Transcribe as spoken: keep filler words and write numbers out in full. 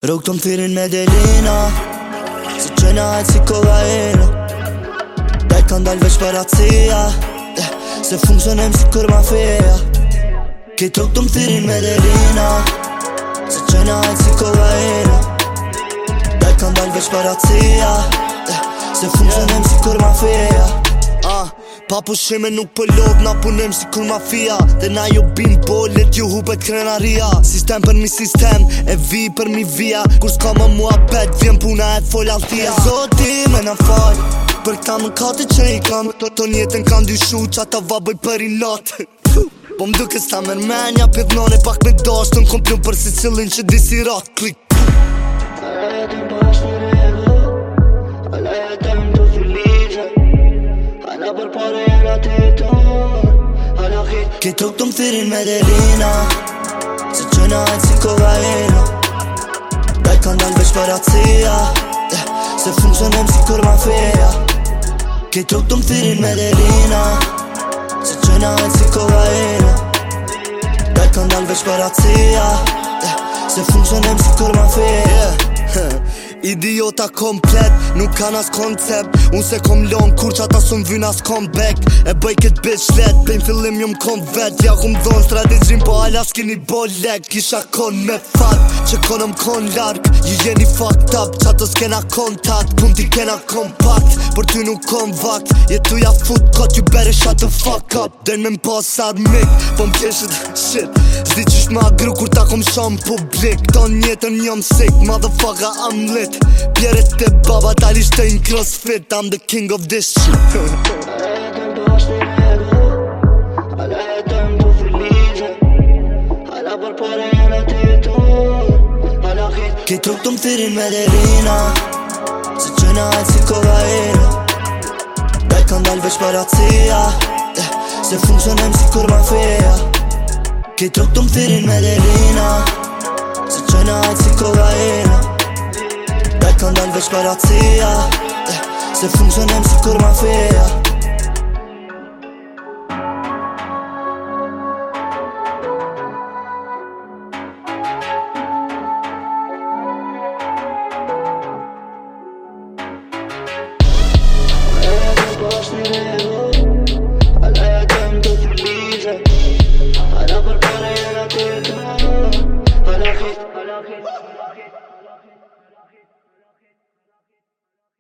Drog të më thirin me delina, si qena hajt si kokaina. Daj kan dal veç për atësia, yeah, se funksionem si kur mafia. Ki drog të më thirin me delina, si qena hajt si kokaina. Daj kan dal veç për atësia, yeah, se funksionem si kur mafia. Ah, pa pushime nuk pëllod, na punem si kur mafia. Dhe na jo bim bolet, ju hupet krenaria. Sistem për mi sistem, e vi për mi via. Kur s'ka më mua bet, vjen puna e fol altia. Zoti me na fal, për këta më kate që i kam. Ton jetën kam dyshu që ata vaboj për i lot. Po m'duke s'ta mërmenja, pjedhnone pak me dasht. Në kom plun për si cilin që disi rat, klik. Alla jetem pash në regu, alla jetem të filize. Alla për pare jena të ton, alla khit. Ki truk të më thirin me delina, se qena hajt si kokaina. Daj kan dal veç për atësia, yeah, se funksionem si kur mafia. Ki truk të më thirin me delina, se qena hajt si kokaina. Daj kan dal veç për atësia, yeah, se funksionem si kur mafia. Idiota komplet, nuk kan as koncept. Unë se kom lon kur që ata sun vyn as kom back. E bëj kët bitch let, pejn fillim ju m'kom vet. Ja kum dhon strategjin po ala s'kini bo leg. Kisha kon me fat, që konëm kon larg. Ju jeni fucked up, që ato s'kena kontakt. Pun ti kena kompakt, për ty nuk kom vakt. Jetuja fut kot, you better shut the fuck up. Den me m'pas armik, po m'keshit shit. Zdi qysht ma gru kur ta kom shon publik. Ton jetën jom sick, motherfucker I'm lit. Pjeret të baba talisht të in crossfit. I'm the king of this shit. Alla jetem pash në regu, alla jetem të filize. Alla për pare jena të ton, alla khit. Ki truk të më thirin me delina, se qena hajt si kokaina. Daj kan dal veç për atësia, yeah, se funksionem si kur mafia. Ki truk të më thirin me delina, se qena hajt si kokaina. Daj kan dal veç për atësia, yeah, se funksionem si kur mafia.